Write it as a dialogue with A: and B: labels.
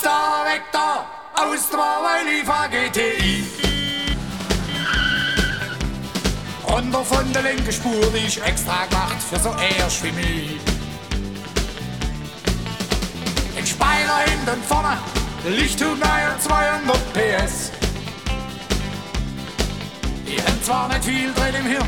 A: Roadster weg da, aus der Wildlifer GTI. Runter von der linken Spur, die ich extra gemacht für so Ersch wie mich. Den Speiler hinten und vorne, Lichtung und 200 PS. Die haben zwar nicht viel drin im Hirn,